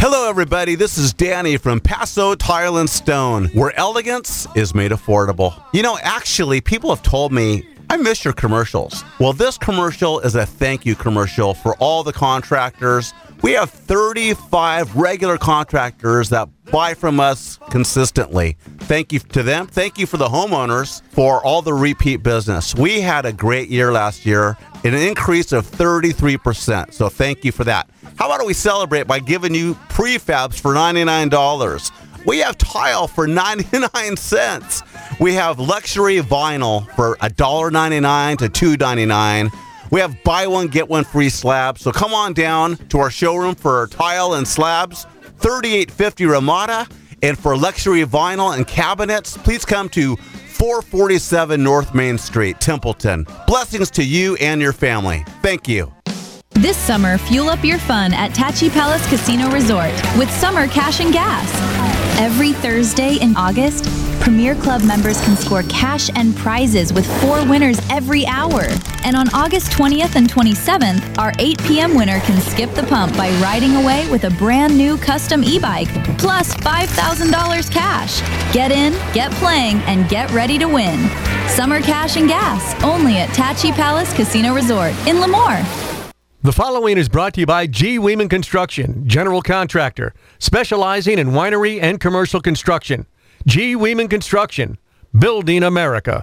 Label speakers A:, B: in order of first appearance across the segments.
A: Hello, everybody. This is Danny from Paso Tile and Stone, where elegance is made affordable. You know, actually, people have told me, I miss your commercials. Well, this commercial is a thank you commercial for all the contractors. We have 35 regular contractors that buy from us consistently. Thank you to them. Thank you for the homeowners for all the repeat business. We had a great year last year, an increase of 33%. So thank you for that. How about we celebrate by giving you prefabs for $99? We have tile for 99 cents. We have luxury vinyl for $1.99 to $2.99. We have buy one, get one free slabs. So come on down to our showroom for tile and slabs, 3850 Ramada. And for luxury vinyl and cabinets, please come to 447 North Main Street, Templeton. Blessings to you and your family. Thank you.
B: This summer, fuel up your fun at Tachi Palace Casino Resort with Summer Cash and Gas. Every Thursday in August, Premier Club members can score cash and prizes with 4 winners every hour. And on August 20th and 27th, our 8 p.m. winner can skip the pump by riding away with a brand new custom e-bike, plus $5,000 cash. Get in, get playing, and get ready to win. Summer Cash and Gas, only at Tachi Palace Casino Resort in Lemoore.
C: The following is brought to you by G. Weeman Construction, general contractor, specializing in winery and commercial construction. G. Weeman Construction, building America.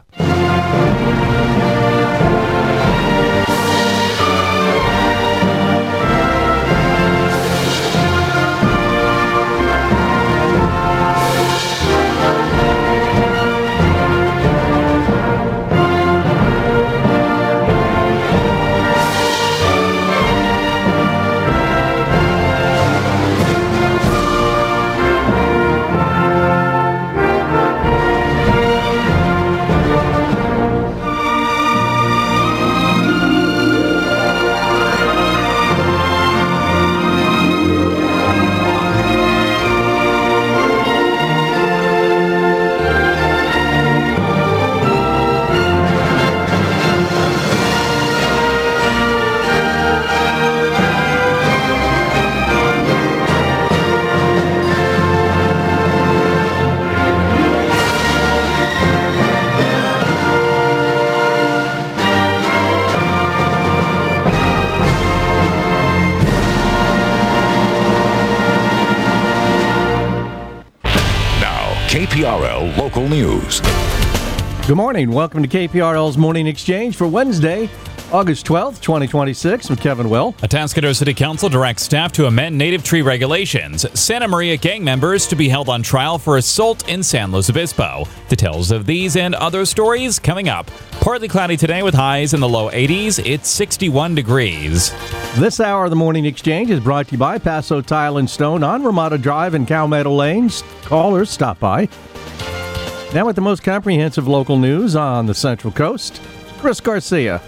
D: KPRL Local News.
C: Good morning. Welcome to KPRL's Morning Exchange for Wednesday, August 12th, 2026. I'm Kevin Will.
E: Atascadero City Council directs staff to amend native tree regulations. Santa Maria gang members to be held on trial for assault in San Luis Obispo. Details of these and other stories coming up. Partly cloudy today with highs in the low 80s. It's 61 degrees.
C: This hour of the Morning Exchange is brought to you by Paso Tile and Stone on Ramada Drive and Calmeadow Lanes. Callers, stop by. Now with the most comprehensive local news on the Central Coast, Chris Garcia.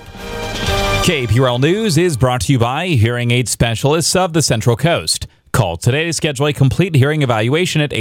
E: KPRL News is brought to you by Hearing Aid Specialists of the Central Coast. Call today to schedule a complete hearing evaluation at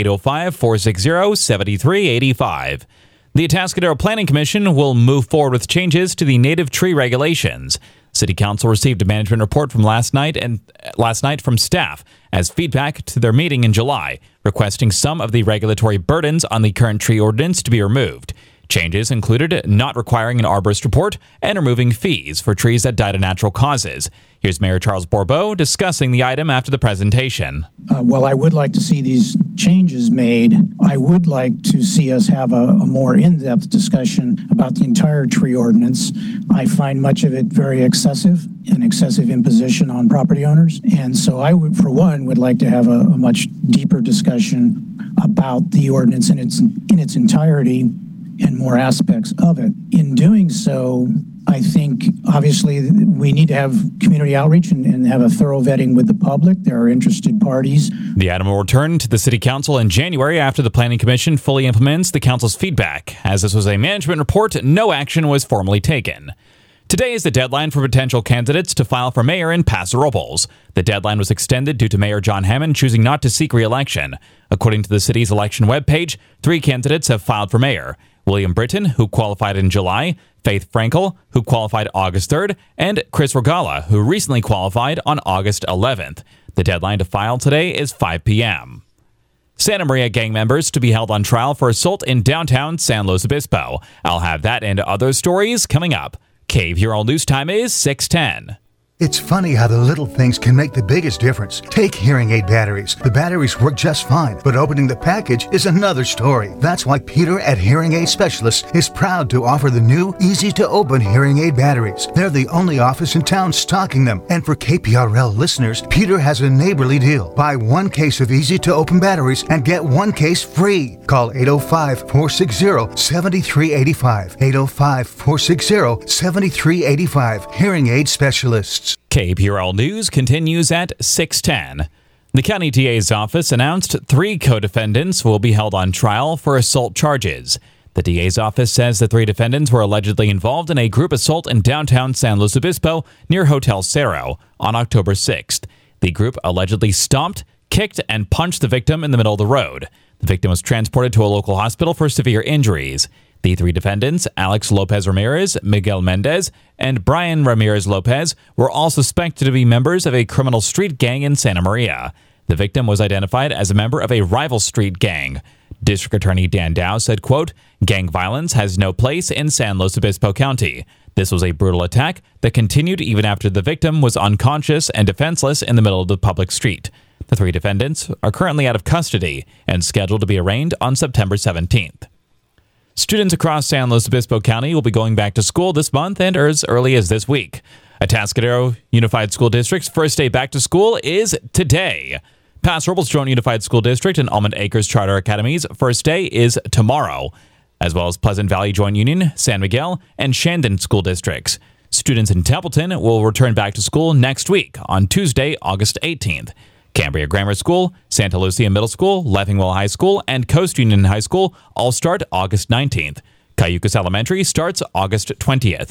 E: 805-460-7385. The Atascadero Planning Commission will move forward with changes to the native tree regulations. City Council received a management report from last night from staff as feedback to their meeting in July, requesting some of the regulatory burdens on the current tree ordinance to be removed. Changes included not requiring an arborist report and removing fees for trees that died of natural causes. Here's Mayor Charles Bourbeau discussing the item after the presentation.
F: While I would like to see these changes made, I would like to see us have a more in-depth discussion about the entire tree ordinance. I find much of it very excessive, an excessive imposition on property owners. And so I would, for one, would like to have a much deeper discussion about the ordinance in its entirety and more aspects of it. In doing so, I think, obviously, we need to have community outreach and have a thorough vetting with the public. There are interested parties.
E: The item will return to the City Council in January after the Planning Commission fully implements the Council's feedback. As this was a management report, no action was formally taken. Today is the deadline for potential candidates to file for mayor in Paso Robles. The deadline was extended due to Mayor John Hammond choosing not to seek re-election. According to the city's election webpage, 3 candidates have filed for mayor. William Britton, who qualified in July, Faith Frankel, who qualified August 3rd, and Chris Regala, who recently qualified on August 11th. The deadline to file today is 5 p.m. Santa Maria gang members to be held on trial for assault in downtown San Luis Obispo. I'll have that and other stories coming up. KVRL News Time is 6:10.
G: It's funny how the little things can make the biggest difference. Take hearing aid batteries. The batteries work just fine, but opening the package is another story. That's why Peter at Hearing Aid Specialists is proud to offer the new, easy-to-open hearing aid batteries. They're the only office in town stocking them. And for KPRL listeners, Peter has a neighborly deal. Buy one case of easy-to-open batteries and get one case free. Call 805-460-7385. 805-460-7385. Hearing Aid Specialists.
E: KPRL News continues at 6:10. The county DA's office announced 3 co-defendants will be held on trial for assault charges. The DA's office says the 3 defendants were allegedly involved in a group assault in downtown San Luis Obispo near Hotel Cerro on October 6th. The group allegedly stomped, kicked, and punched the victim in the middle of the road. The victim was transported to a local hospital for severe injuries. The 3 defendants, Alex Lopez Ramirez, Miguel Mendez, and Brian Ramirez Lopez, were all suspected to be members of a criminal street gang in Santa Maria. The victim was identified as a member of a rival street gang. District Attorney Dan Dow said, quote, "Gang violence has no place in San Luis Obispo County. This was a brutal attack that continued even after the victim was unconscious and defenseless in the middle of the public street. The 3 defendants are currently out of custody and scheduled to be arraigned on September 17th. Students across San Luis Obispo County will be going back to school this month and as early as this week. Atascadero Unified School District's first day back to school is today. Paso Robles Joint Unified School District and Almond Acres Charter Academy's first day is tomorrow, as well as Pleasant Valley Joint Union, San Miguel, and Shandon School Districts. Students in Templeton will return back to school next week on Tuesday, August 18th. Cambria Grammar School, Santa Lucia Middle School, Leffingwell High School, and Coast Union High School all start August 19th. Cayucas Elementary starts August 20th.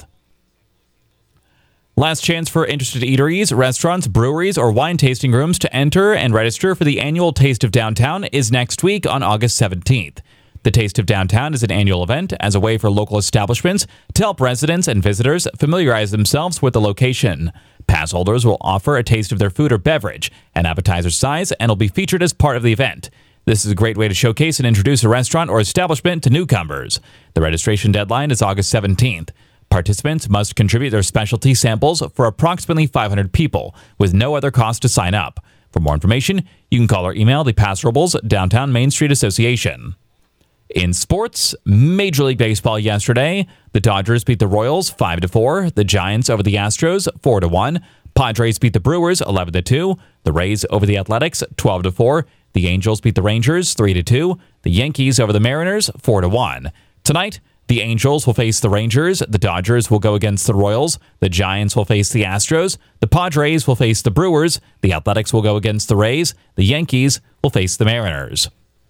E: Last chance for interested eateries, restaurants, breweries, or wine tasting rooms to enter and register for the annual Taste of Downtown is next week on August 17th. The Taste of Downtown is an annual event as a way for local establishments to help residents and visitors familiarize themselves with the location. Pass holders will offer a taste of their food or beverage, an appetizer size, and will be featured as part of the event. This is a great way to showcase and introduce a restaurant or establishment to newcomers. The registration deadline is August 17th. Participants must contribute their specialty samples for approximately 500 people, with no other cost to sign up. For more information, you can call or email the Paso Robles Downtown Main Street Association. In sports, Major League Baseball yesterday, the Dodgers beat the Royals 5-4, the Giants over the Astros 4-1, Padres beat the Brewers 11-2, the Rays over the Athletics 12-4, the Angels beat the Rangers 3-2, the Yankees over the Mariners 4-1. Tonight, the Angels will face the Rangers, the Dodgers will go against the Royals, the Giants will face the Astros, the Padres will face the Brewers, the Athletics will go against the Rays, the Yankees will face the Mariners.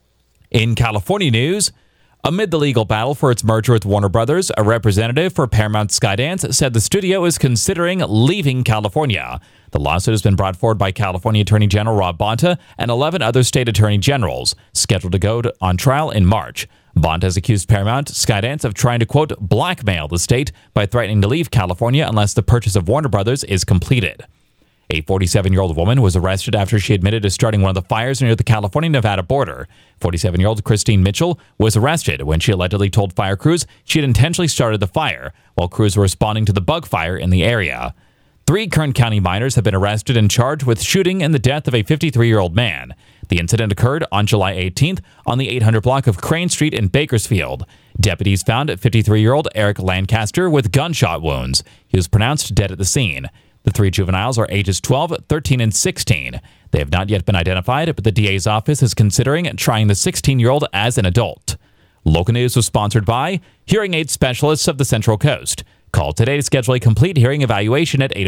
E: In California news, amid the legal battle for its merger with Warner Brothers, a representative for Paramount Skydance said the studio is considering leaving California. The lawsuit has been brought forward by California Attorney General Rob Bonta and 11 other state attorney generals, scheduled to go on trial in March. Bonta has accused Paramount Skydance of trying to, quote, blackmail the state by threatening to leave California unless the purchase of Warner Brothers is completed. A 47-year-old woman was arrested after she admitted to starting one of the fires near the California-Nevada border. 47-year-old Christine Mitchell was arrested when she allegedly told fire crews she had intentionally started the fire, while crews were responding to the bug fire in the area. 3 Kern County minors have been arrested and charged with shooting and the death of a 53-year-old man. The incident occurred on July 18th on the 800 block of Crane Street in Bakersfield. Deputies found 53-year-old Eric Lancaster with gunshot wounds. He was pronounced dead at the scene. The 3 juveniles are ages 12, 13, and 16. They have not yet been identified, but the DA's office is considering trying the 16-year-old as an adult. Local News was sponsored by Hearing Aid Specialists of the Central Coast. Call today to schedule a complete hearing evaluation at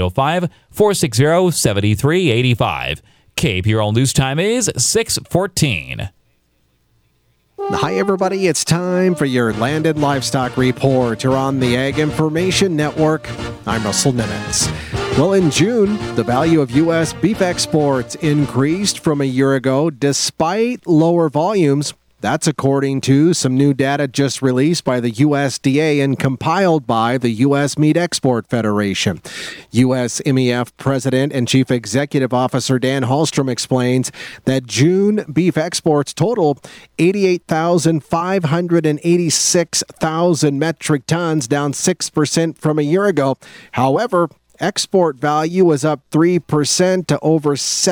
E: 805-460-7385. KPRL News Time is 6:14.
H: Hi, everybody. It's time for your Landed Livestock Report. You're on the Ag Information Network. I'm Russell Nimitz. Well, in June, the value of U.S. beef exports increased from a year ago despite lower volumes. That's according to some new data just released by the USDA and compiled by the U.S. Meat Export Federation. USMEF President and Chief Executive Officer Dan Hallstrom explains that June beef exports total 88,586,000 metric tons, down 6% from a year ago. However, export value was up 3% to over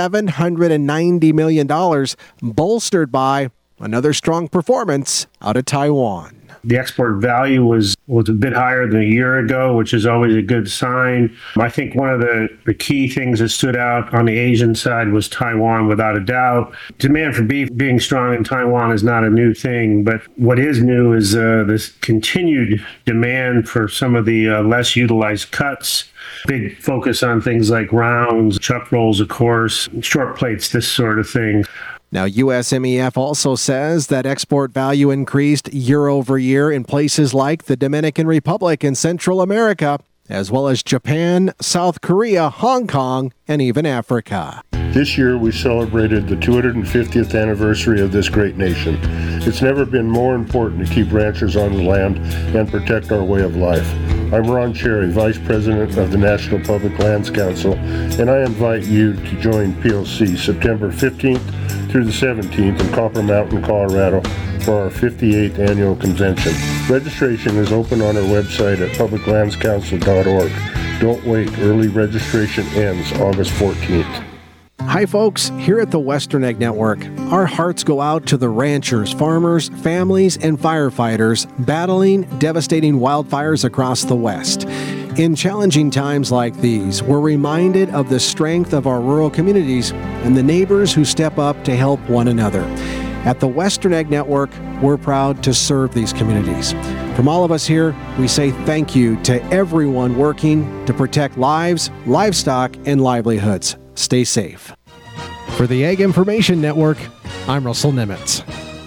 H: $790 million, bolstered by another strong performance out of Taiwan.
I: The export value was a bit higher than a year ago, which is always a good sign. I think one of the key things that stood out on the Asian side was Taiwan, without a doubt. Demand for beef being strong in Taiwan is not a new thing, but what is new is this continued demand for some of the less utilized cuts. Big focus on things like rounds, chuck rolls, of course, short plates, this sort of thing.
H: Now, USMEF also says that export value increased year over year in places like the Dominican Republic and Central America, as well as Japan, South Korea, Hong Kong, and even Africa.
J: This year, we celebrated the 250th anniversary of this great nation. It's never been more important to keep ranchers on the land and protect our way of life. I'm Ron Cherry, Vice President of the National Public Lands Council, and I invite you to join PLC September 15th through the 17th in Copper Mountain, Colorado for our 58th annual convention. Registration is open on our website at publiclandscouncil.org. Don't wait, early registration ends August 14th.
H: Hi folks, here at the Western Ag Network, our hearts go out to the ranchers, farmers, families, and firefighters battling devastating wildfires across the West. In challenging times like these, we're reminded of the strength of our rural communities and the neighbors who step up to help one another. At the Western Ag Network, we're proud to serve these communities. From all of us here, we say thank you to everyone working to protect lives, livestock, and livelihoods. Stay safe. For the Ag Information Network, I'm Russell Nimitz.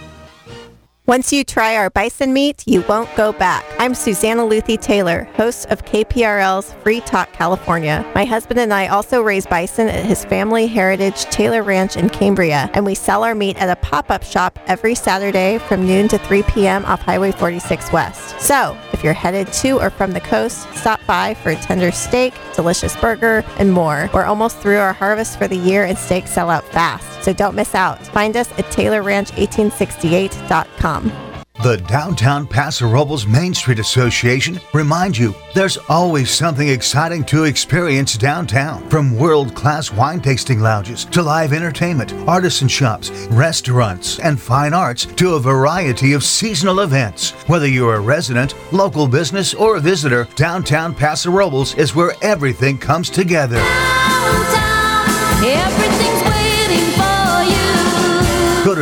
K: Once you try our bison meat, you won't go back. I'm Susanna Luthi Taylor, host of KPRL's Free Talk California. My husband and I also raise bison at his family heritage Taylor Ranch in Cambria, and we sell our meat at a pop-up shop every Saturday from noon to 3 p.m. off Highway 46 West. So, if you're headed to or from the coast, stop by for a tender steak, delicious burger, and more. We're almost through our harvest for the year and steaks sell out fast, so don't miss out. Find us at TaylorRanch1868.com.
G: The Downtown Paso Robles Main Street Association reminds you there's always something exciting to experience downtown. From world-class wine tasting lounges to live entertainment, artisan shops, restaurants, and fine arts to a variety of seasonal events. Whether you're a resident, local business, or a visitor, Downtown Paso Robles is where everything comes together.
L: Downtown, everything's waiting for you.
G: Go to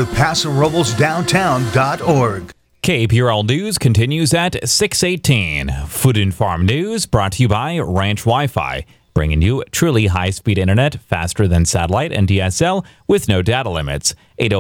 G: PasoRoblesDowntown.org.
E: KPRL News continues at 6:18. Food and Farm News brought to you by Ranch Wi-Fi, bringing you truly high-speed internet faster than satellite and DSL with no data limits.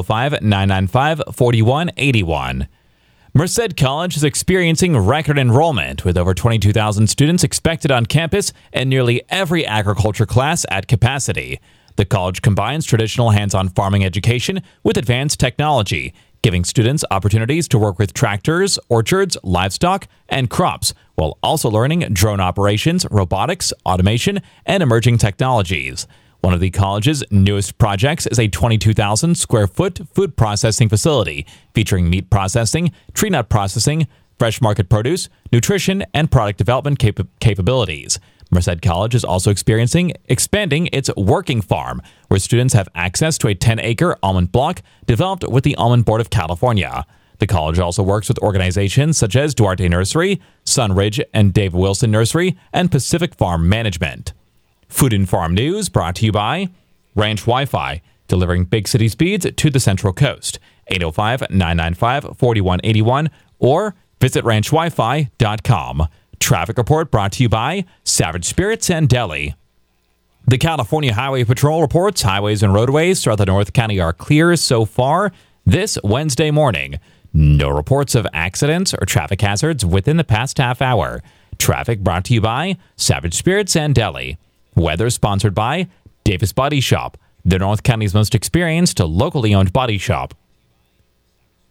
E: 805-995-4181. Merced College is experiencing record enrollment with over 22,000 students expected on campus and nearly every agriculture class at capacity. The college combines traditional hands-on farming education with advanced technology, giving students opportunities to work with tractors, orchards, livestock, and crops, while also learning drone operations, robotics, automation, and emerging technologies. One of the college's newest projects is a 22,000 square foot food processing facility featuring meat processing, tree nut processing, fresh market produce, nutrition, and product development capabilities. Merced College is also expanding its working farm, where students have access to a 10-acre almond block developed with the Almond Board of California. The college also works with organizations such as Duarte Nursery, Sunridge and Dave Wilson Nursery, and Pacific Farm Management. Food and Farm News brought to you by Ranch Wi-Fi, delivering big city speeds to the Central Coast. 805-995-4181 or visit ranchwifi.com. Traffic report brought to you by Savage Spirits and Deli. The California Highway Patrol reports highways and roadways throughout the North County are clear so far this Wednesday morning. No reports of accidents or traffic hazards within the past half hour. Traffic brought to you by Savage Spirits and Deli. Weather sponsored by Davis Body Shop, the North County's most experienced locally owned body shop.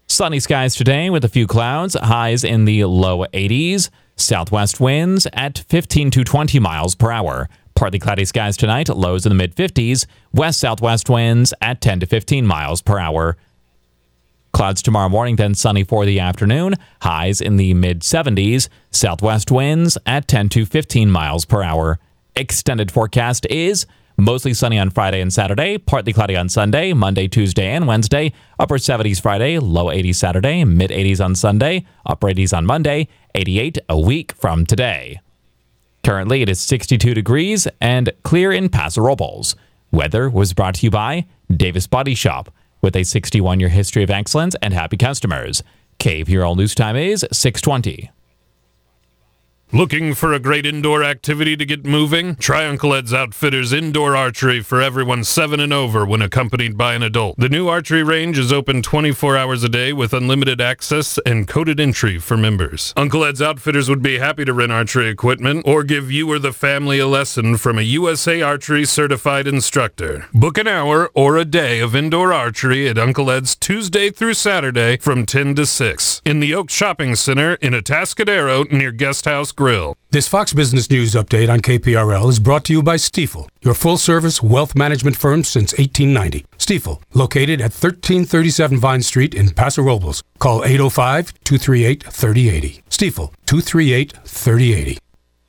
E: Sunny skies today with a few clouds, highs in the low 80s. Southwest winds at 15 to 20 miles per hour. Partly cloudy skies tonight, lows in the mid-50s. West-southwest winds at 10 to 15 miles per hour. Clouds tomorrow morning, then sunny for the afternoon. Highs in the mid-70s. Southwest winds at 10 to 15 miles per hour. Extended forecast is mostly sunny on Friday and Saturday, partly cloudy on Sunday, Monday, Tuesday, and Wednesday. Upper 70s Friday, low 80s Saturday, mid-80s on Sunday, upper 80s on Monday, 88 a week from today. Currently, it is 62 degrees and clear in Paso Robles. Weather was brought to you by Davis Body Shop, with a 61-year history of excellence and happy customers. KPRL News Time is 6:20.
M: Looking for a great indoor activity to get moving? Try Uncle Ed's Outfitters Indoor Archery for everyone 7 and over when accompanied by an adult. The new archery range is open 24 hours a day with unlimited access and coded entry for members. Uncle Ed's Outfitters would be happy to rent archery equipment or give you or the family a lesson from a USA Archery certified instructor. Book an hour or a day of indoor archery at Uncle Ed's Tuesday through Saturday from 10 to 6 in the Oak Shopping Center in Atascadero near Guest House Grill.
N: This Fox Business News update on KPRL is brought to you by Stifel, your full-service wealth management firm since 1890. Stifel, located at 1337 Vine Street in Paso Robles. Call 805-238-3080. Stifel, 238-3080.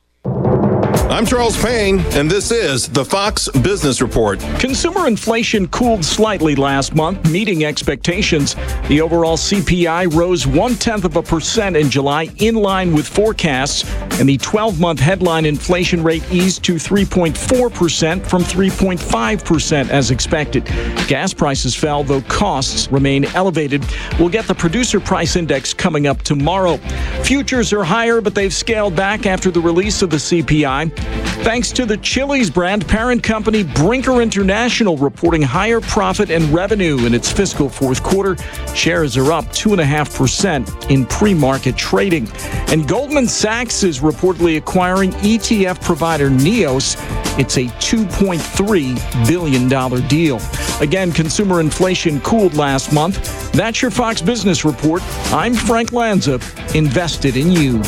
O: I'm Charles Payne, and this is the Fox Business Report.
P: Consumer inflation cooled slightly last month, meeting expectations. The overall CPI rose 0.1% in July, in line with forecasts, and the 12-month headline inflation rate eased to 3.4% from 3.5% as expected. Gas prices fell, though costs remain elevated. We'll get the producer price index coming up tomorrow. Futures are higher, but they've scaled back after the release of the CPI. Thanks to the Chili's brand, parent company Brinker International reporting higher profit and revenue in its fiscal fourth quarter. Shares are up 2.5% in pre-market trading. And Goldman Sachs is reportedly acquiring ETF provider Neos. It's a $2.3 billion deal. Again, consumer inflation cooled last month. That's your Fox Business Report. I'm Frank Lanza, invested in you.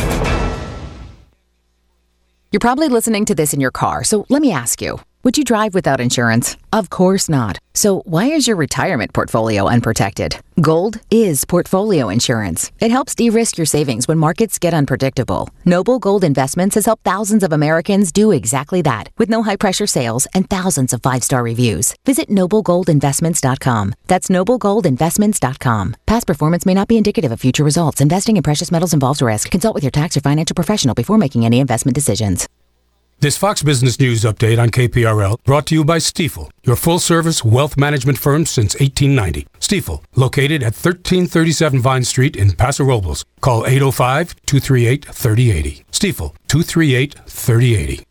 Q: You're probably listening to this in your car, so let me ask you, would you drive without insurance? Of course not. So why is your retirement portfolio unprotected? Gold is portfolio insurance. It helps de-risk your savings when markets get unpredictable. Noble Gold Investments has helped thousands of Americans do exactly that, with no high-pressure sales and thousands of 5-star reviews. Visit noblegoldinvestments.com. That's noblegoldinvestments.com. Past performance may not be indicative of future results. Investing in precious metals involves risk. Consult with your tax or financial professional before making any investment decisions.
N: This Fox Business News update on KPRL brought to you by Stifel, your full-service wealth management firm since 1890. Stifel, located at 1337 Vine Street in Paso Robles. Call 805-238-3080. Stifel, 238-3080.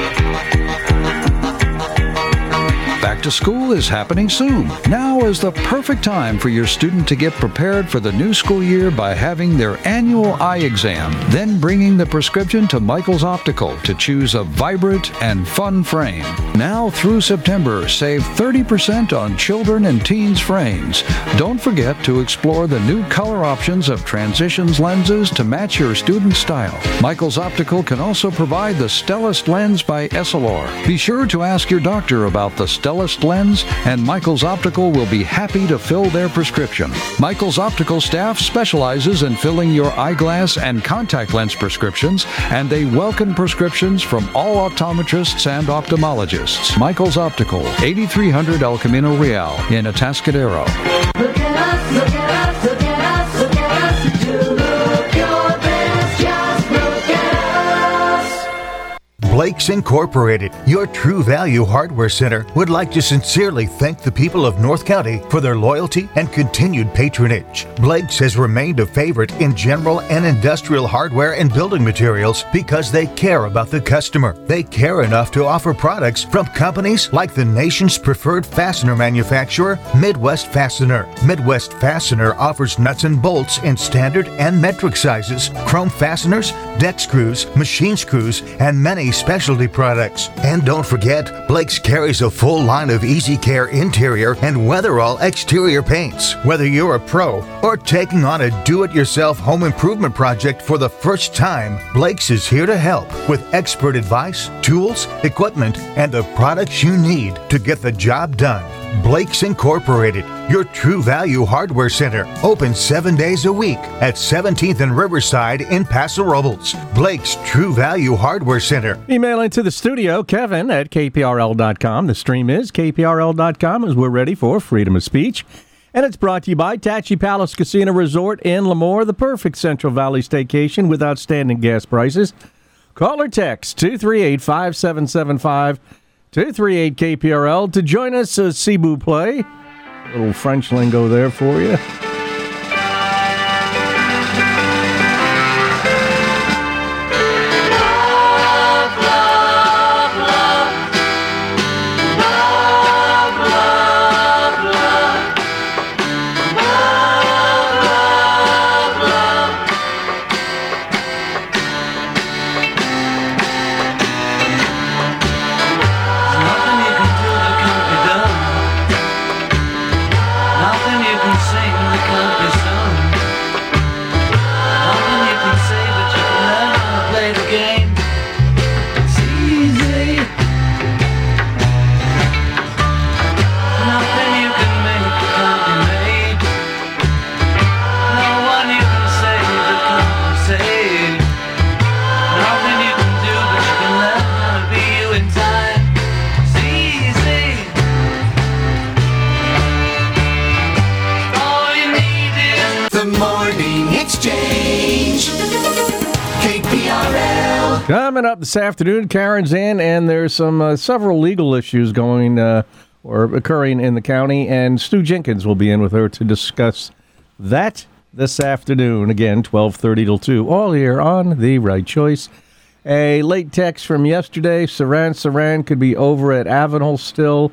R: Back to school is happening soon. Now is the perfect time for your student to get prepared for the new school year by having their annual eye exam, then bringing the prescription to Michael's Optical to choose a vibrant and fun frame. Now through September, save 30% on children and teens frames. Don't forget to explore the new color options of Transitions lenses to match your student's style. Michael's Optical can also provide the Stellest lens by Essilor. Be sure to ask your doctor about the Stellest lens, and Michael's Optical will be happy to fill their prescription. Michael's Optical staff specializes in filling your eyeglass and contact lens prescriptions, and they welcome prescriptions from all optometrists and ophthalmologists. Michael's Optical, 8300 El Camino Real in Atascadero.
L: Look at us, look at us, look at us, look at us. You look your best, just look at us.
G: Blake's Incorporated, your True Value Hardware Center, would like to sincerely thank the people of North County for their loyalty and continued patronage. Blake's has remained a favorite in general and industrial hardware and building materials because they care about the customer. They care enough to offer products from companies like the nation's preferred fastener manufacturer, Midwest Fastener. Midwest Fastener offers nuts and bolts in standard and metric sizes, chrome fasteners, deck screws, machine screws, and many specialty products. And don't forget, Blake's carries a full line of Easy Care interior and Weatherall exterior paints. Whether you're a pro or taking on a do-it-yourself home improvement project for the first time, Blake's is here to help with expert advice, tools, equipment, and the products you need to get the job done. Blake's Incorporated, your True Value Hardware Center, open 7 days a week at 17th and Riverside in Paso Robles. Blake's True Value Hardware Center.
C: Email into the studio, Kevin at kprl.com. The stream is kprl.com as we're ready for Freedom of Speech. And it's brought to you by Tachi Palace Casino Resort in Lemoore, the perfect Central Valley staycation with outstanding gas prices. Call or text 238-5775, 238 KPRL to join us at Cebu Play. A little French lingo there for you. Coming up this afternoon, Karen's in, and there's some several legal issues going or occurring in the county, and Stu Jenkins will be in with her to discuss that this afternoon. Again, 12:30 till 2, all here on The Right Choice. A late text from yesterday, Saran could be over at Avenel still.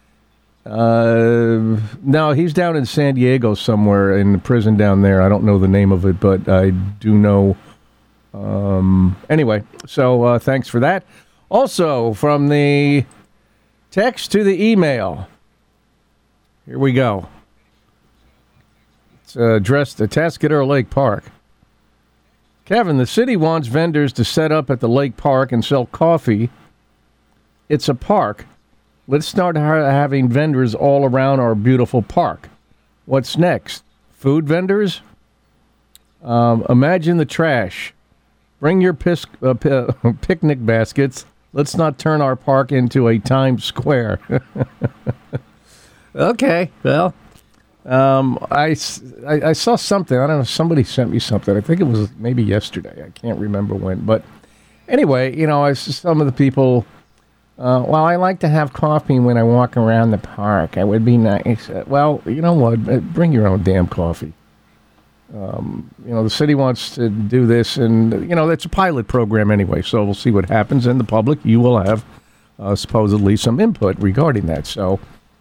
C: No, he's down in San Diego somewhere in the prison down there. I don't know the name of it, but I do know. Anyway, so thanks for that. Also, from the text to the email, here we go. It's addressed to Atascadero Lake Park. Kevin, the city wants vendors to set up at the lake park and sell coffee. It's a park. Let's start having vendors all around our beautiful park. What's next? Food vendors? Imagine the trash. Bring your picnic baskets. Let's not turn our park into a Times Square. Okay, well, I saw something. I don't know, somebody sent me something. I think it was maybe yesterday. I can't remember when. But anyway, you know, some of the people, well, I like to have coffee when I walk around the park. It would be nice. Well, you know what? Bring your own damn coffee. You know, the city wants to do this, and, you know, it's a pilot program anyway, so we'll see what happens. And the public, you will have supposedly some input regarding that. So,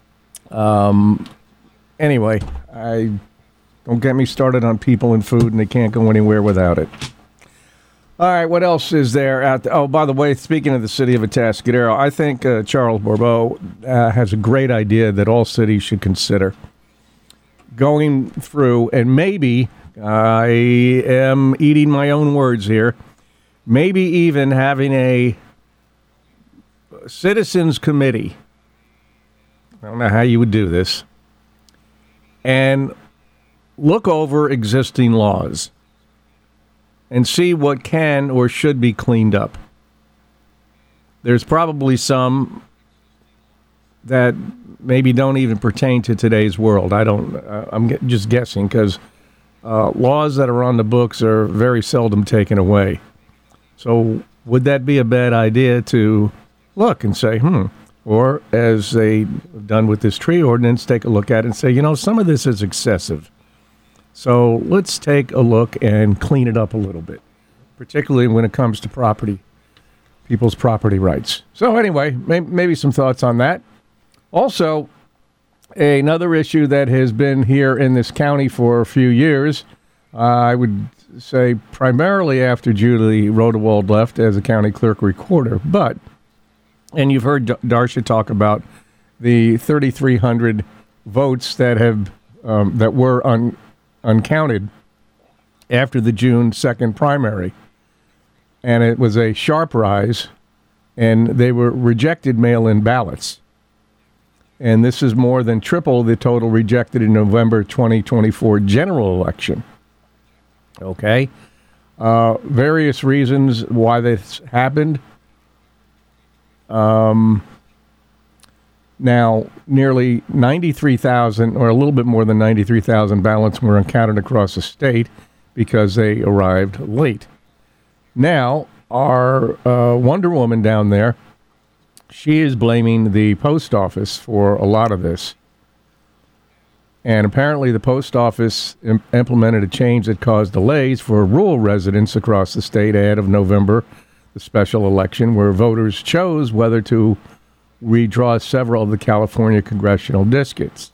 C: anyway, don't get me started on people and food, and they can't go anywhere without it. All right, what else is there out there? Oh, by the way, speaking of the city of Atascadero, I think Charles Bourbeau has a great idea that all cities should consider going through, and maybe I am eating my own words here, maybe even having a citizens committee. I don't know how you would do this. And look over existing laws and see what can or should be cleaned up. There's probably some that maybe don't even pertain to today's world. I'm just guessing, because laws that are on the books are very seldom taken away. So would that be a bad idea to look and say, or as they've done with this tree ordinance, take a look at it and say, you know, some of this is excessive. So let's take a look and clean it up a little bit, particularly when it comes to people's property rights. So anyway, maybe some thoughts on that. Also, another issue that has been here in this county for a few years, I would say, primarily after Julie Rodewald left as a county clerk recorder. But, and you've heard Darcia talk about the 3,300 votes that have that were uncounted after the June 2nd primary. And it was a sharp rise, and they were rejected mail-in ballots. And this is more than triple the total rejected in November 2024 general election. Okay? Various reasons why this happened. Now, nearly 93,000, or a little bit more than 93,000 ballots were uncounted across the state because they arrived late. Now, our Wonder Woman down there, she is blaming the post office for a lot of this. And apparently the post office implemented a change that caused delays for rural residents across the state ahead of November, the special election, where voters chose whether to redraw several of the California congressional districts.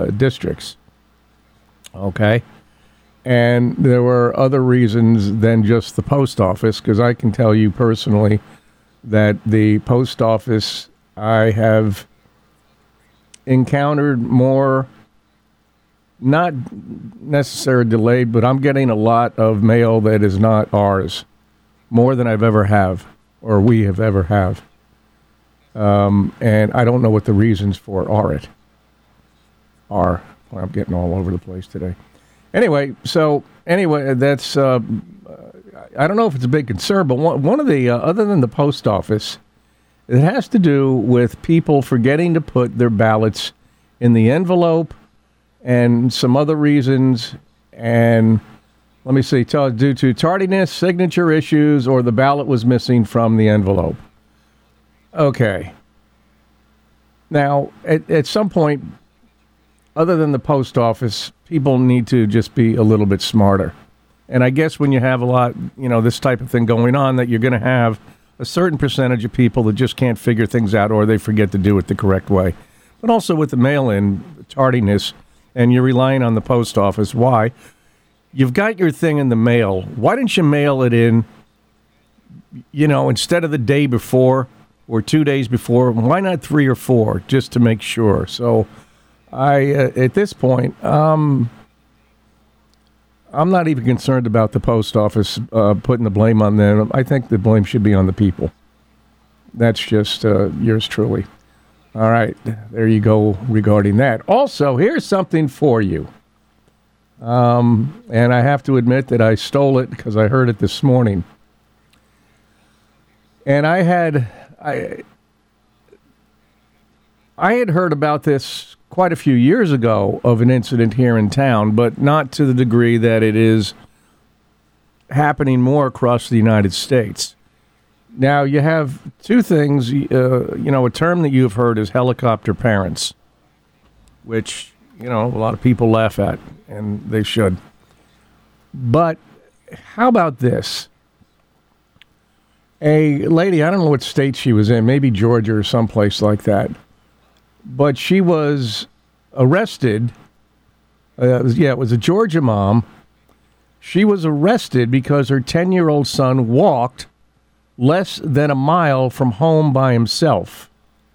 C: Okay? And there were other reasons than just the post office, because I can tell you personally that the post office, I have encountered more, not necessarily delayed, but I'm getting a lot of mail that is not ours, more than I've ever have, or we have ever have. And I don't know what the reasons for are. Well, I'm getting all over the place today. Anyway, that's, I don't know if it's a big concern, but one of the, other than the post office, it has to do with people forgetting to put their ballots in the envelope and some other reasons. And let me see, due to tardiness, signature issues, or the ballot was missing from the envelope. Okay. Now, at some point, other than the post office, people need to just be a little bit smarter. And I guess when you have a lot, this type of thing going on, that you're going to have a certain percentage of people that just can't figure things out, or they forget to do it the correct way. But also with the mail-in tardiness, and you're relying on the post office. Why? You've got your thing in the mail. Why didn't you mail it in, instead of the day before or 2 days before? Why not 3 or 4, just to make sure? So at this point, I'm not even concerned about the post office putting the blame on them. I think the blame should be on the people. That's just yours truly. All right, there you go regarding that. Also, here's something for you. And I have to admit that I stole it because I heard it this morning. And I had heard about this quite a few years ago of an incident here in town, but not to the degree that it is happening more across the United States. Now, you have two things, a term that you've heard is helicopter parents, which, a lot of people laugh at, and they should. But how about this? A lady, I don't know what state she was in, maybe Georgia or someplace like that, but she was arrested. It was a Georgia mom. She was arrested because her 10-year-old son walked less than a mile from home by himself.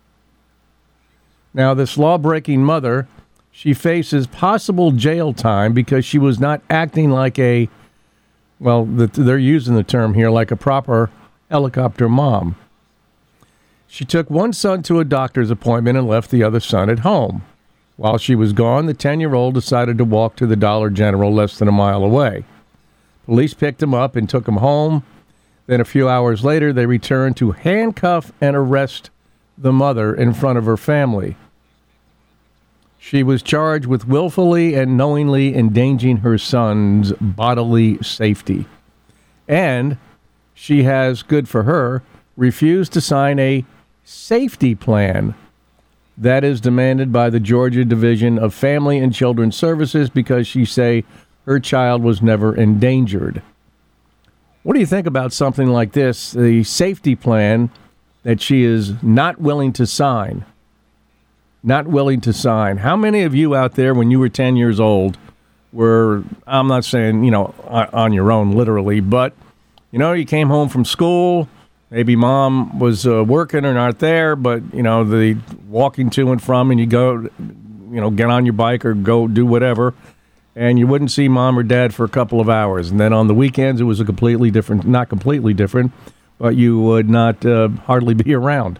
C: Now, this law-breaking mother, she faces possible jail time because she was not acting like they're using the term here, like a proper helicopter mom. She took one son to a doctor's appointment and left the other son at home. While she was gone, the 10-year-old decided to walk to the Dollar General less than a mile away. Police picked him up and took him home. Then a few hours later, they returned to handcuff and arrest the mother in front of her family. She was charged with willfully and knowingly endangering her son's bodily safety. And she has, good for her, refused to sign a safety plan that is demanded by the Georgia Division of Family and Children's Services because she say her child was never endangered. What do you think about something like this, the safety plan that she is not willing to sign? Not willing to sign. How many of you out there, when you were 10 years old, where I'm not saying, on your own literally, but, you came home from school, maybe mom was working or not there, but, the walking to and from, and you go, get on your bike or go do whatever, and you wouldn't see mom or dad for a couple of hours. And then on the weekends, it was not completely different, but you would not hardly be around.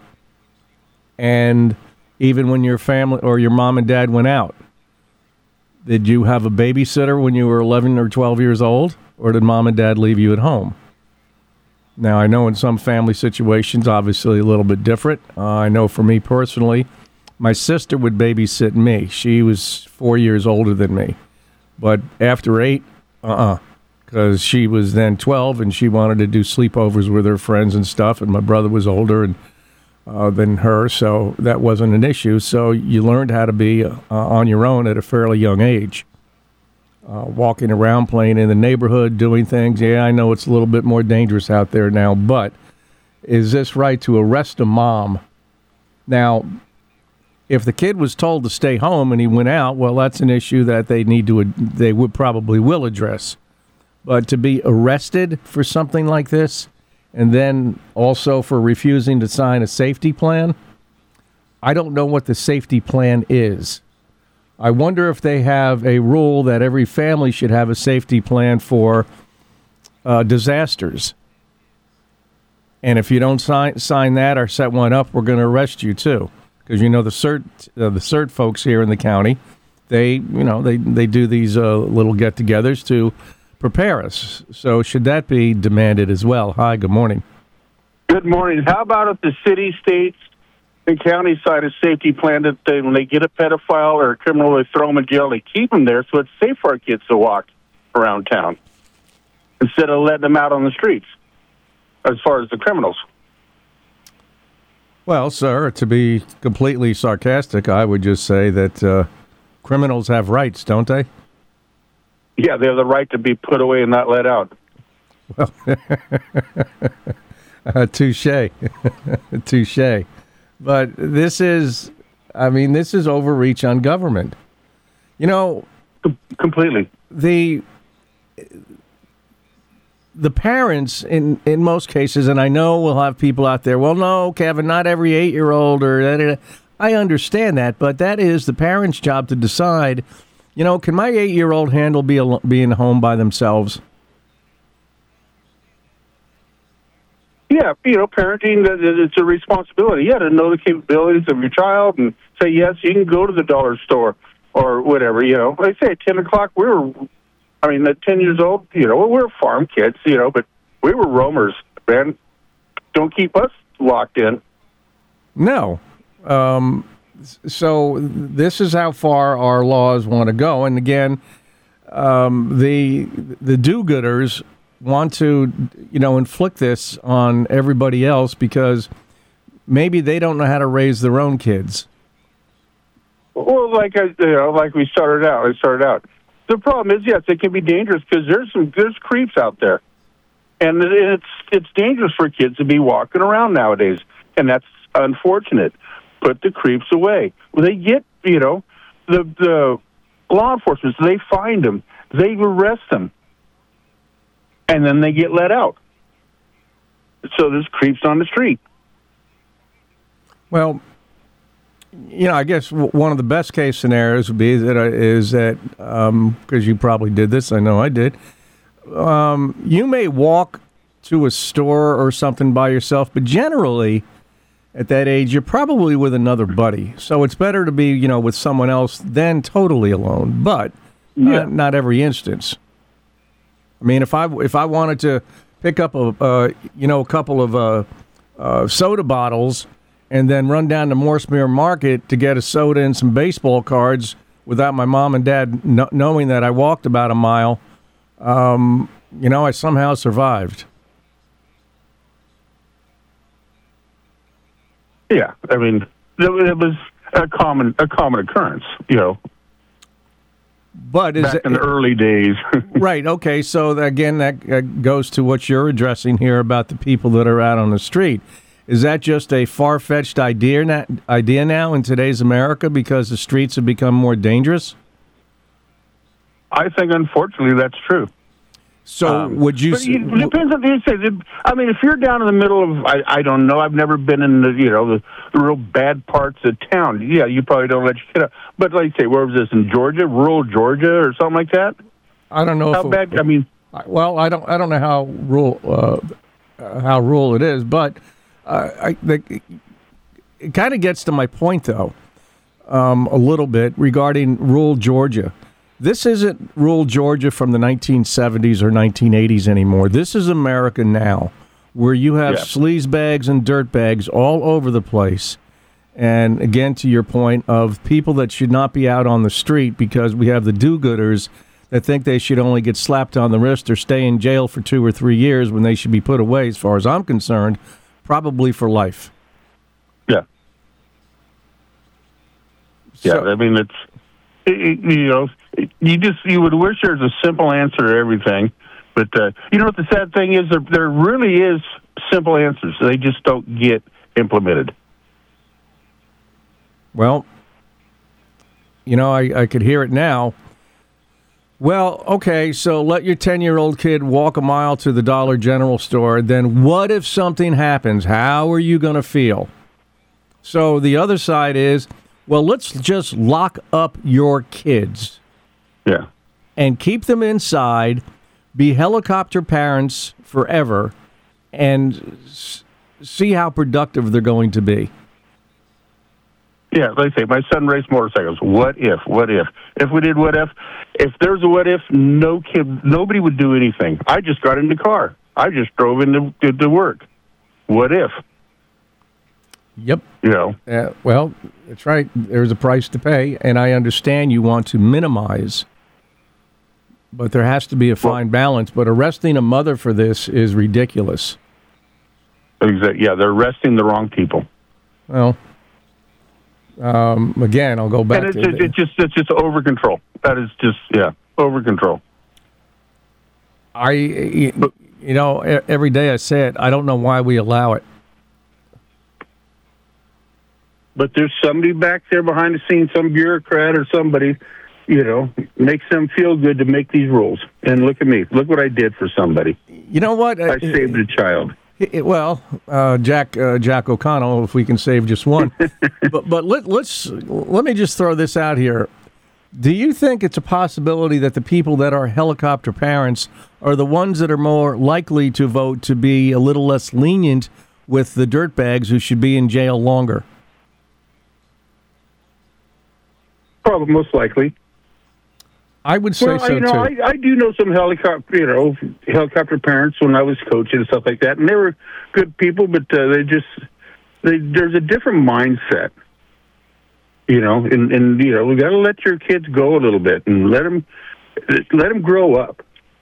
C: And even when your family or your mom and dad went out, did you have a babysitter when you were 11 or 12 years old, or did mom and dad leave you at home? Now, I know in some family situations, obviously a little bit different. I know for me personally, my sister would babysit me. She was 4 years older than me. But after 8, because she was then 12 and she wanted to do sleepovers with her friends and stuff, and my brother was older than her, so that wasn't an issue. So you learned how to be on your own at a fairly young age. Walking around, playing in the neighborhood, doing things. Yeah, I know it's a little bit more dangerous out there now, but is this right to arrest a mom? Now, if the kid was told to stay home and he went out, well, that's an issue that they would probably will address. But to be arrested for something like this, and then also for refusing to sign a safety plan, I don't know what the safety plan is. I wonder if they have a rule that every family should have a safety plan for disasters. And if you don't sign that or set one up, we're going to arrest you too. Because the CERT folks here in the county, they do these little get-togethers to prepare us. So should that be demanded as well? Hi, good morning.
S: Good morning. How about if the city, states, and county side a safety plan that when they get a pedophile or a criminal, they throw them in jail, they keep them there so it's safe for our kids to walk around town instead of letting them out on the streets as far as the criminals.
C: Well, sir, to be completely sarcastic, I would just say that criminals have rights, don't they?
S: Yeah, they have the right to be put away and not let out.
C: Well, touche. Touche. But this is overreach on government.
S: Completely.
C: The parents, in most cases, and I know we'll have people out there, well, no, Kevin, not every 8-year-old or I understand that, but that is the parents' job to decide, can my 8-year-old handle being home by themselves?
S: Yeah, parenting, it's a responsibility. Yeah, to know the capabilities of your child and say, yes, you can go to the dollar store or whatever, Like I say, at 10 o'clock, at 10 ye're old, we're farm kids, but we were roamers, man. Don't keep us locked in.
C: No. So this is how far our laws want to go. And again, the do-gooders want to, inflict this on everybody else because maybe they don't know how to raise their own kids.
S: Well, like we started out. The problem is, yes, it can be dangerous because there's creeps out there, and it's dangerous for kids to be walking around nowadays, and that's unfortunate. Put the creeps away. Well, they get, the law enforcement, so they find them, they arrest them, and then they get let out. So there's creeps on the street.
C: Well, I guess one of the best case scenarios would be that because you probably did this, I know I did. You may walk to a store or something by yourself, but generally at that age, you're probably with another buddy. So it's better to be, with someone else than totally alone. But not every instance. I mean, if I wanted to pick up a couple of soda bottles and then run down to Morsemere Market to get a soda and some baseball cards without my mom and dad knowing that I walked about a mile, I somehow survived.
S: Yeah, it was a common occurrence,
C: But
S: back in the early days.
C: Right, okay, so again, that goes to what you're addressing here about the people that are out on the street. Is that just a far-fetched idea now in today's America because the streets have become more dangerous?
S: I think, unfortunately, that's true.
C: So would you?
S: But it depends on the instance. I mean, if you're down in the middle of, I don't know, I've never been in the real bad parts of town. Yeah, you probably don't let your kid out. But like say, where was this in Georgia, rural Georgia, or something like that?
C: I don't know
S: how bad. I mean,
C: well, I don't know how rural it is, but it kind of gets to my point though, a little bit regarding rural Georgia. This isn't rural Georgia from the 1970s or 1980s anymore. This is America now, where you have sleazebags and dirtbags all over the place. And again, to your point of people that should not be out on the street because we have the do-gooders that think they should only get slapped on the wrist or stay in jail for 2 or 3 years when they should be put away, as far as I'm concerned, probably for life.
S: Yeah. Yeah, I mean, you would wish there's a simple answer to everything, but you know what the sad thing is? There really is simple answers. They just don't get implemented.
C: Well, I could hear it now. Well, okay, so let your 10-year-old kid walk a mile to the Dollar General store. Then what if something happens? How are you going to feel? So the other side is, well, let's just lock up your kids.
S: Yeah.
C: And keep them inside, be helicopter parents forever, and see how productive they're going to be.
S: Yeah, like I say, my son raced motorcycles. What if? If we did what if there's a what if, nobody would do anything. I just got in the car. I just drove into work. What if?
C: Yep. Well, that's right. There's a price to pay, and I understand you want to minimize, but there has to be a fine balance. But arresting a mother for this is ridiculous.
S: Exactly. Yeah, they're arresting the wrong people.
C: Well, again, I'll go back
S: and it's just over control. That is just over control.
C: Every day I say it. I don't know why we allow it.
S: But there's somebody back there behind the scenes, some bureaucrat or somebody, makes them feel good to make these rules. And look at me. Look what I did for somebody.
C: You know what?
S: I saved a child.
C: Jack O'Connell, if we can save just one. but let me just throw this out here. Do you think it's a possibility that the people that are helicopter parents are the ones that are more likely to vote to be a little less lenient with the dirtbags who should be in jail longer?
S: Probably, most likely.
C: I would say so too.
S: I do know some helicopter parents when I was coaching and stuff like that, and they were good people, but there's a different mindset, and we got to let your kids go a little bit and let them grow up.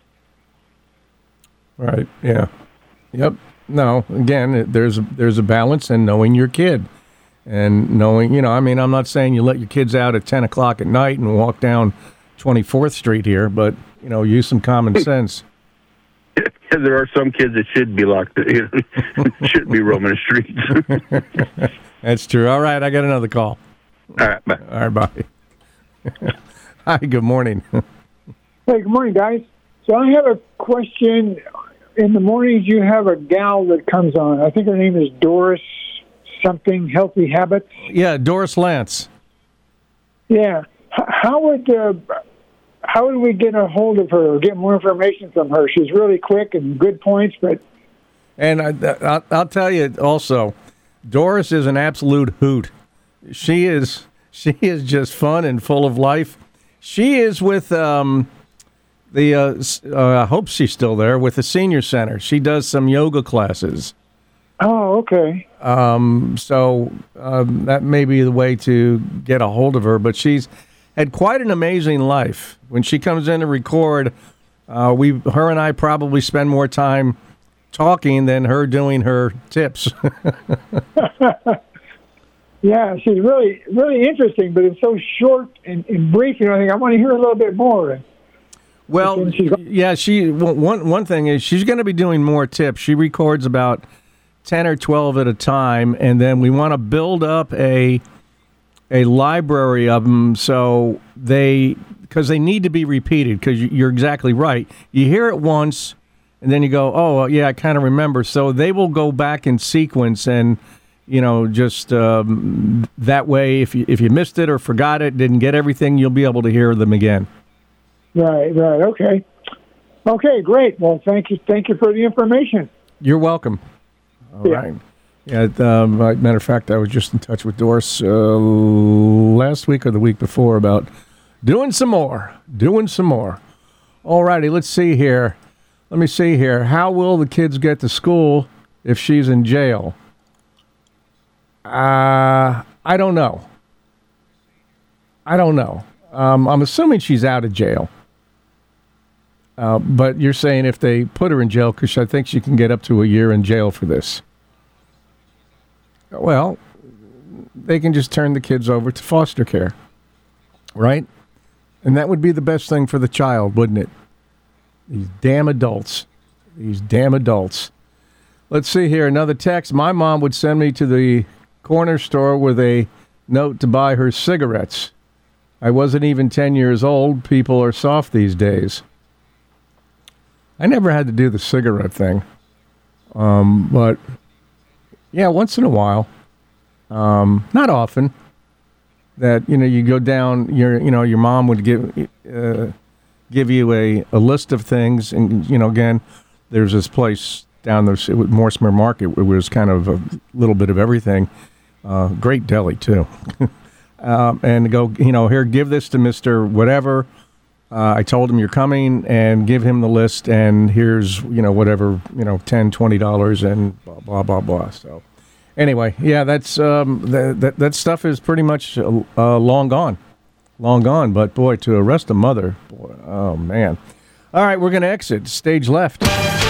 C: Right. Yeah. Yep. No. Again, there's a balance in knowing your kid. And knowing, I'm not saying you let your kids out at 10 o'clock at night and walk down 24th Street here, but, use some common sense.
S: Yeah, there are some kids that should be locked, shouldn't be roaming the streets.
C: That's true. All right, I got another call.
S: All right, bye.
C: All right, bye. Hi, good morning.
T: Hey, good morning, guys. So I have a question. In the mornings, you have a gal that comes on. I think her name is Doris something, Healthy Habits.
C: Yeah, Doris Lance.
T: Yeah. How would we get a hold of her or get more information from her? She's really quick and good points, but...
C: And I'll tell you also, Doris is an absolute hoot. She is just fun and full of life. She is with I hope she's still there, with the senior center. She does some yoga classes.
T: Oh, okay.
C: So that may be the way to get a hold of her, but she's had quite an amazing life. When she comes in to record, her and I probably spend more time talking than her doing her tips.
T: Yeah, she's really, really interesting, but it's so short and brief. I think I want to hear a little bit more.
C: Well, yeah, one thing is she's going to be doing more tips. She records about 10 or 12 at a time, and then we want to build up a library of them so because they need to be repeated, because you're exactly right. You hear it once, and then you go, oh, yeah, I kind of remember. So they will go back in sequence, and, just that way, if you missed it or forgot it, didn't get everything, you'll be able to hear them again.
T: Right, okay. Okay, great. Well, thank you for the information.
C: You're welcome. All right. Yeah, matter of fact, I was just in touch with Doris last week or the week before about doing some more. All righty, let's see here. Let me see here. How will the kids get to school if she's in jail? I don't know. I'm assuming she's out of jail. But you're saying if they put her in jail, because I think she can get up to a year in jail for this. Well, they can just turn the kids over to foster care, right? And that would be the best thing for the child, wouldn't it? These damn adults. Let's see here, another text. My mom would send me to the corner store with a note to buy her cigarettes. I wasn't even 10 years old. People are soft these days. I never had to do the cigarette thing. But yeah, once in a while, not often, that, you go down, your mom would give you a list of things. And, again, there's this place down there, Morsemer Market, where it was kind of a little bit of everything. Great deli, too. And go, here, give this to Mr. Whatever. I told him you're coming, and give him the list, and here's, whatever, $10, $20 and blah, blah, blah. So anyway, yeah, that's that stuff is pretty much long gone. But boy, to arrest a mother, boy, oh man. All right, we're going to exit. Stage left.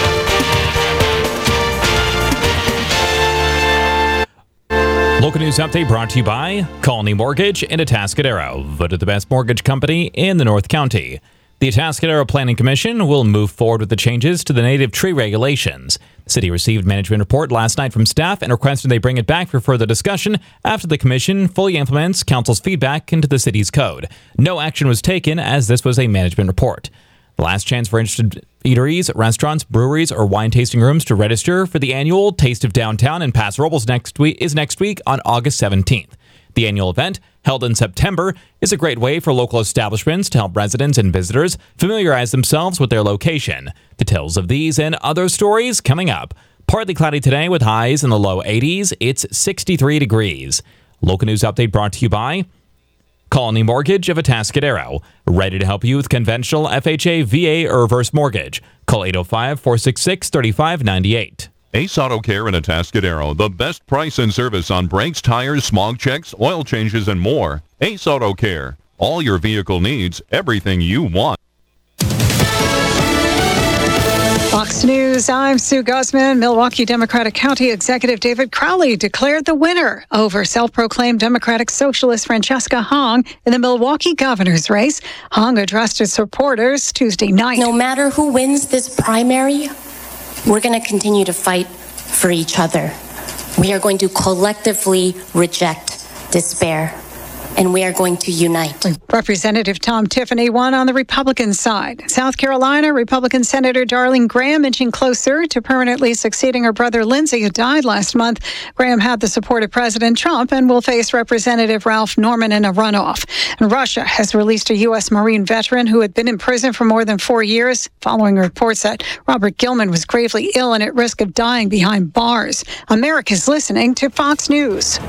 E: Local news update brought to you by Colony Mortgage in Atascadero, voted the best mortgage company in the North County. The Atascadero Planning Commission will move forward with the changes to the native tree regulations. The city received management report last night from staff and requested they bring it back for further discussion after the commission fully implements council's feedback into the city's code. No action was taken as this was a management report. The last chance for interested eateries, restaurants, breweries, or wine tasting rooms to register for the annual Taste of Downtown in Paso Robles next week on August 17th. The annual event, held in September, is a great way for local establishments to help residents and visitors familiarize themselves with their location. Details of these and other stories coming up. Partly cloudy today with highs in the low 80s. It's 63 degrees. Local news update brought to you by Colony Mortgage of Atascadero. Ready to help you with conventional FHA, VA, or reverse mortgage. Call 805-466-3598.
D: Ace Auto Care in Atascadero. The best price and service on brakes, tires, smog checks, oil changes, and more. Ace Auto Care. All your vehicle needs, everything you want.
U: Fox News, I'm Sue Guzman. Milwaukee Democratic County Executive David Crowley declared the winner over self-proclaimed Democratic Socialist Francesca Hong in the Milwaukee governor's race. Hong addressed his supporters Tuesday night.
V: No matter who wins this primary, we're going to continue to fight for each other. We are going to collectively reject despair, and we are going to unite.
U: Representative Tom Tiffany won on the Republican side. South Carolina Republican Senator Darlene Graham inching closer to permanently succeeding her brother Lindsey, who died last month. Graham had the support of President Trump and will face Representative Ralph Norman in a runoff. And Russia has released a U.S. Marine veteran who had been in prison for more than 4 years, following reports that Robert Gilman was gravely ill and at risk of dying behind bars. America's listening to Fox News.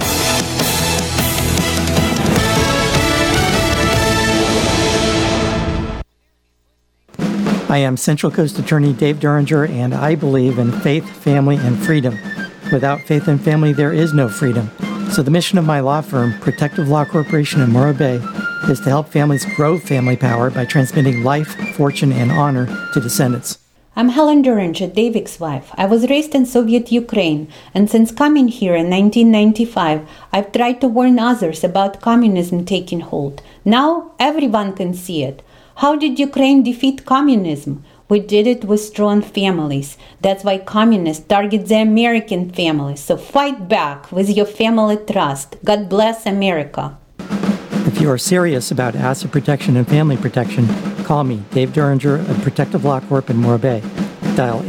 W: I am Central Coast Attorney Dave Duringer, and I believe in faith, family, and freedom. Without faith and family, there is no freedom. So the mission of my law firm, Protective Law Corporation in Morro Bay, is to help families grow family power by transmitting life, fortune, and honor to descendants.
X: I'm Helen Duringer, David's wife. I was raised in Soviet Ukraine, and since coming here in 1995, I've tried to warn others about communism taking hold. Now everyone can see it. How did Ukraine defeat communism? We did it with strong families. That's why communists target the American families. So fight back with your family trust. God bless America.
W: If you are serious about asset protection and family protection, call me, Dave Duringer of Protective Law Corp in Moore Bay. Dial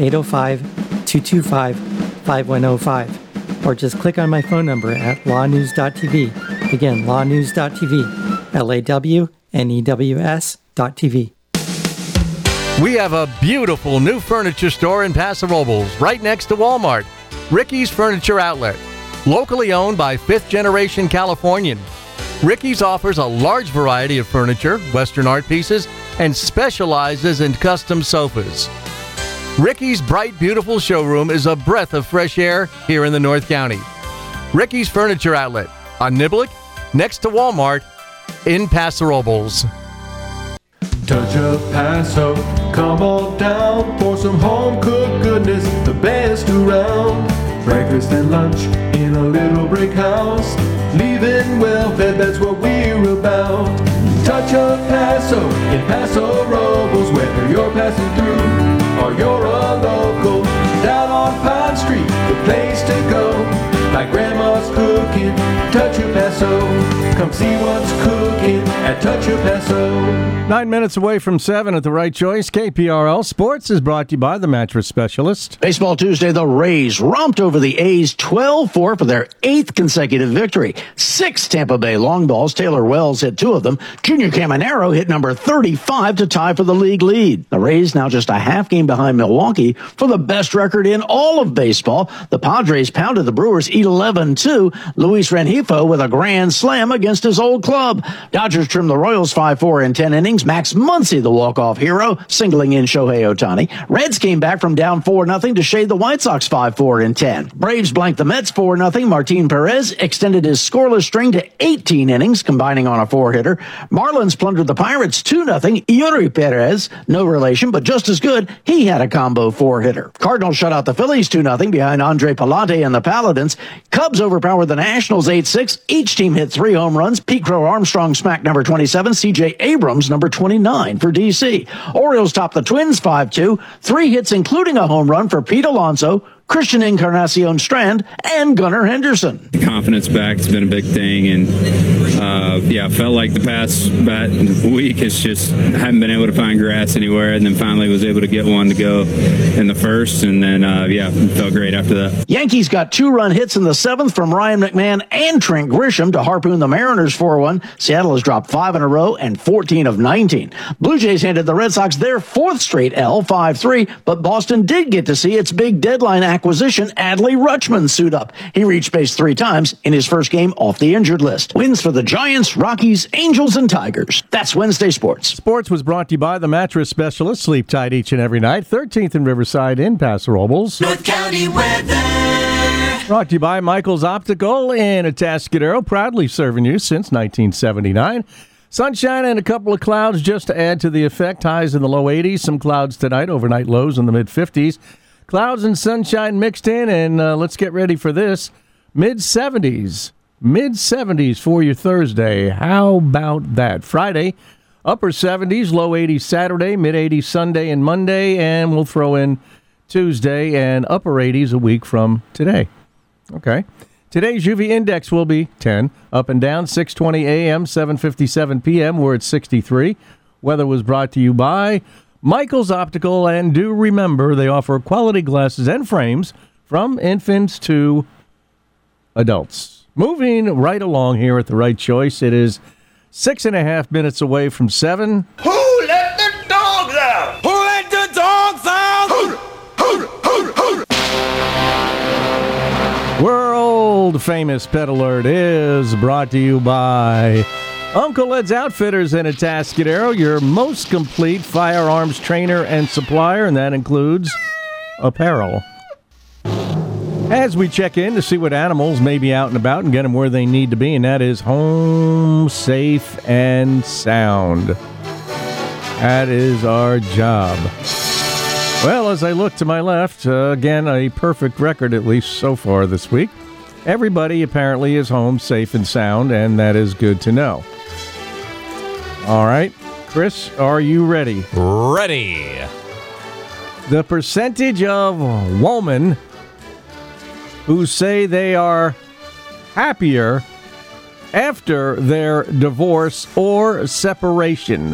W: 805-225-5105 or just click on my phone number at lawnews.tv. Again, lawnews.tv, LAWNEWS.tv.
C: We have a beautiful new furniture store in Paso Robles, right next to Walmart. Ricky's Furniture Outlet, locally owned by fifth-generation Californian. Ricky's offers a large variety of furniture, Western art pieces, and specializes in custom sofas. Ricky's bright, beautiful showroom is a breath of fresh air here in the North County. Ricky's Furniture Outlet on Niblick, next to Walmart in Paso Robles.
L: Touch of Paso, come on down for some home-cooked goodness, the best around. Breakfast and lunch in a little brick house, leaving well-fed, that's what we're about. Touch of Paso in Paso Robles, whether you're passing through or you're a local. Down on Pine Street, the place to go. Like Grandma's cooking, Touch of Paso. Come see what's cooking at Touch of Paso.
C: 9 minutes away from 7 at the right choice. KPRL Sports is brought to you by the Mattress Specialist.
A: Baseball Tuesday, the Rays romped over the A's 12-4 for their 8th consecutive victory. 6 Tampa Bay long balls. Taylor Wells hit 2 of them. Junior Caminero hit number 35 to tie for the league lead. The Rays now just a half game behind Milwaukee for the best record in all of baseball. The Padres pounded the Brewers 11-2. Luis Rengifo with a grand slam against his old club. Dodgers trimmed the Royals 5-4 in 10 innings. Max Muncy, the walk-off hero, singling in Shohei Ohtani. Reds came back from down 4-0 to shade the White Sox 5-4 in 10. Braves blanked the Mets 4-0. Martin Perez extended his scoreless string to 18 innings, combining on a 4-hitter. Marlins plundered the Pirates 2-0. Yuri Perez, no relation, but just as good, he had a combo 4-hitter. Cardinals shut out the Phillies 2-0 behind Andre Palante and the Paladins. Cubs overpowered the Nationals 8-6. Each team hit 3 home runs. Pete Crow Armstrong smacked number 27. C.J. Abrams number 29 for D.C. Orioles topped the Twins 5-2. 3 hits, including a home run for Pete Alonso, Christian Encarnacion Strand, and Gunnar Henderson.
B: Confidence back has been a big thing, and I felt like the past week it's just haven't been able to find grass anywhere, and then finally was able to get one to go in the first, and then felt great after that.
A: Yankees got 2-run hits in the 7th from Ryan McMahon and Trent Grisham to harpoon the Mariners 4-1. Seattle has dropped 5 in a row and 14 of 19. Blue Jays handed the Red Sox their 4th straight L, 5-3, but Boston did get to see its big deadline acquisition, Adley Rutschman, suit up. He reached base 3 times in his first game off the injured list. Wins for the Giants, Rockies, Angels, and Tigers. That's Wednesday Sports.
C: Sports was brought to you by the Mattress Specialist. Sleep tight each and every night. 13th and Riverside in Paso Robles.
L: North County weather.
C: Brought to you by Michael's Optical in Atascadero. Proudly serving you since 1979. Sunshine and a couple of clouds just to add to the effect. Highs in the low 80s. Some clouds tonight. Overnight lows in the mid 50s. Clouds and sunshine mixed in, and let's get ready for this. Mid-70s. Mid-70s for your Thursday. How about that? Friday, upper 70s, low 80s Saturday, mid-80s Sunday and Monday, and we'll throw in Tuesday and upper 80s a week from today. Okay. Today's UV index will be 10, up and down, 6:20 a.m., 7:57 p.m. We're at 63. Weather was brought to you by Michael's Optical, and do remember they offer quality glasses and frames from infants to adults. Moving right along here at the right choice, it is 6.5 minutes away from 7.
L: Who let the dogs out? Who let the dogs out?
C: World famous Pet Alert is brought to you by Uncle Ed's Outfitters in Atascadero, your most complete firearms trainer and supplier, and that includes apparel. As we check in to see what animals may be out and about and get them where they need to be, and that is home, safe, and sound. That is our job. Well, as I look to my left, again, a perfect record, at least so far this week. Everybody apparently is home, safe, and sound, and that is good to know. All right. Chris, are you ready?
E: Ready.
C: The percentage of women who say they are happier after their divorce or separation?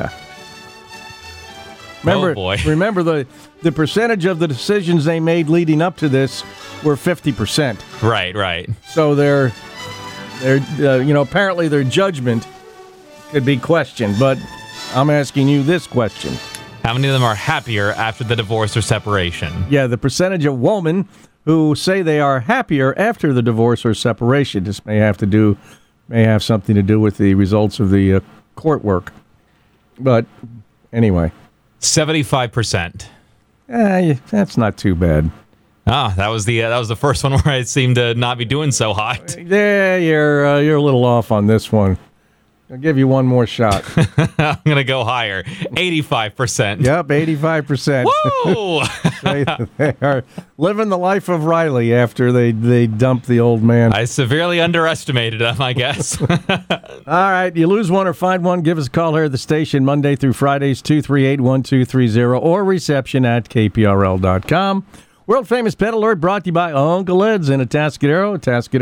C: Remember the percentage of the decisions they made leading up to this were 50%.
E: Right.
C: So their apparently their judgment could be questioned, but I'm asking you this question.
E: How many of them are happier after the divorce or separation?
C: Yeah, the percentage of women who say they are happier after the divorce or separation. This may have something to do with the results of the court work. But anyway.
E: 75%.
C: That's not too bad.
E: That was the first one where I seemed to not be doing so hot.
C: Yeah, you're a little off on this one. I'll give you one more shot.
E: I'm going to go higher. 85%.
C: Yep, 85%.
E: Woo!
C: They are living the life of Riley after they dump the old man.
E: I severely underestimated him, I guess.
C: All right, you lose one or find one, give us a call here at the station Monday through Fridays, 238-1230, or reception at kprl.com. World Famous Pet Alert brought to you by Uncle Ed's in Atascadero,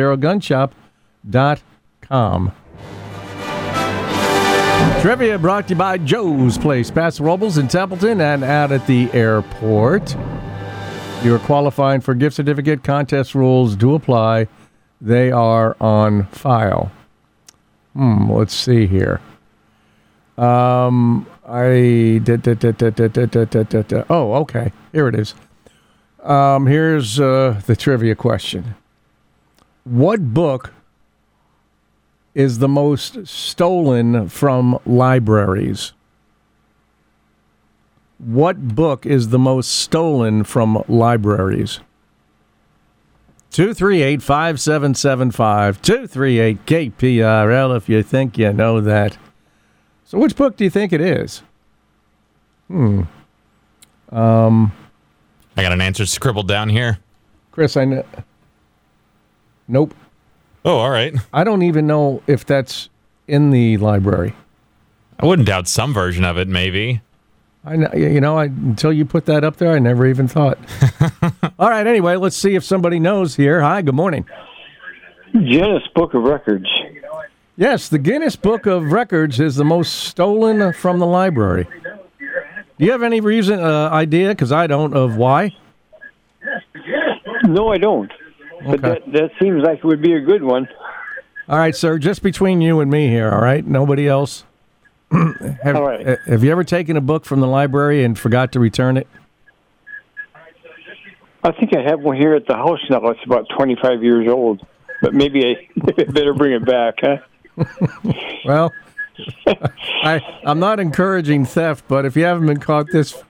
C: AtascaderoGunShop.com. Trivia brought to you by Joe's Place, Paso Robles in Templeton and out at the airport. You are qualifying for gift certificate. Contest rules do apply. They are on file. Let's see here. Oh, okay. Here it is. Here's the trivia question. What book is the most stolen from libraries? What book is the most stolen from libraries? 238-5775, 238-KPRL if you think you know that. So which book do you think it is?
E: I got an answer scribbled down here.
C: Chris, I know. Nope.
E: Oh, all right.
C: I don't even know if that's in the library.
E: I wouldn't doubt some version of it, maybe.
C: Until you put that up there, I never even thought. All right, anyway, let's see if somebody knows here. Hi, good morning.
F: Guinness Book of Records.
C: Yes, the Guinness Book of Records is the most stolen from the library. Do you have any idea, because I don't, of why?
F: No, I don't.
C: Okay.
F: But that seems like it would be a good one.
C: All right, sir, just between you and me here, all right? Nobody else?
F: All right.
C: Have you ever taken a book from the library and forgot to return it?
F: I think I have one here at the house now. It's about 25 years old. But maybe I better bring it back, huh?
C: Well, I'm not encouraging theft, but if you haven't been caught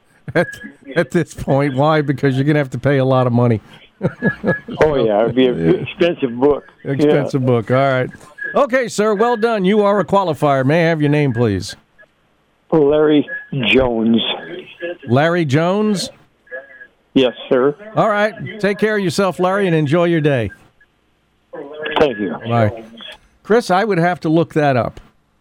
C: at this point, why? Because you're going to have to pay a lot of money.
F: Oh, yeah. It would be an expensive book.
C: Expensive book. All right. Okay, sir. Well done. You are a qualifier. May I have your name, please?
F: Larry Jones.
C: Larry Jones?
F: Yes, sir.
C: All right. Take care of yourself, Larry, and enjoy your day.
F: Thank you.
C: Bye. Chris, I would have to look that up.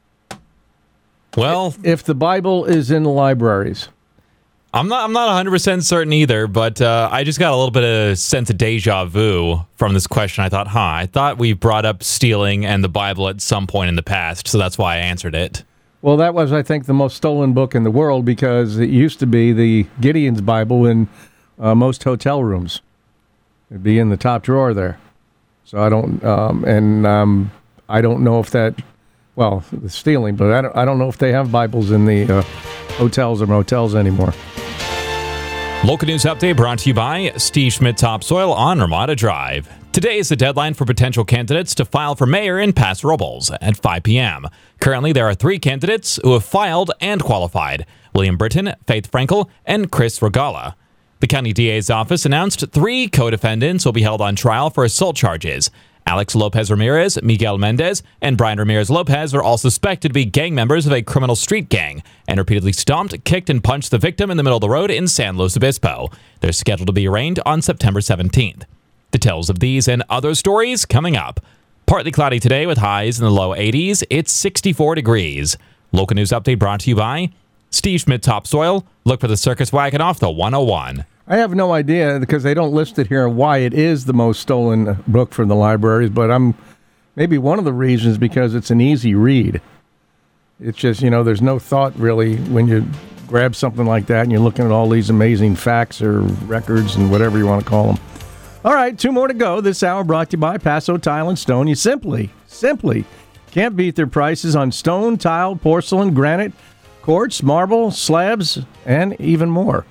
E: Well,
C: if the Bible is in the libraries.
E: I'm not 100% certain either, but I just got a little bit of sense of deja vu from this question. I thought we brought up stealing and the Bible at some point in the past, so that's why I answered it.
C: Well, that was, I think, the most stolen book in the world because it used to be the Gideon's Bible in most hotel rooms. It'd be in the top drawer there. So I don't, I don't know if that, well, the stealing, but I don't know if they have Bibles in the hotels or motels anymore.
E: Local news update brought to you by Steve Schmidt Topsoil on Ramada Drive. Today is the deadline for potential candidates to file for mayor in Paso Robles at 5 p.m. Currently, there are 3 candidates who have filed and qualified: William Britton, Faith Frankel, and Chris Regala. The county DA's office announced 3 co-defendants will be held on trial for assault charges. Alex Lopez Ramirez, Miguel Mendez, and Brian Ramirez Lopez are all suspected to be gang members of a criminal street gang and repeatedly stomped, kicked, and punched the victim in the middle of the road in San Luis Obispo. They're scheduled to be arraigned on September 17th. Details of these and other stories coming up. Partly cloudy today with highs in the low 80s. It's 64 degrees. Local news update brought to you by Steve Schmidt Topsoil. Look for the circus wagon off the 101.
C: I have no idea because they don't list it here why it is the most stolen book from the libraries, but I'm Maybe one of the reasons is because it's an easy read. It's just, there's no thought really when you grab something like that and you're looking at all these amazing facts or records and whatever you want to call them. All right, 2 more to go. This hour brought to you by Paso Tile and Stone. You simply can't beat their prices on stone, tile, porcelain, granite, quartz, marble, slabs, and even more.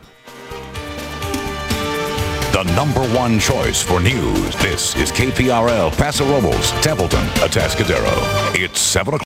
H: The #1 choice for news. This is KPRL, Paso Robles, Templeton, Atascadero. It's 7 o'clock.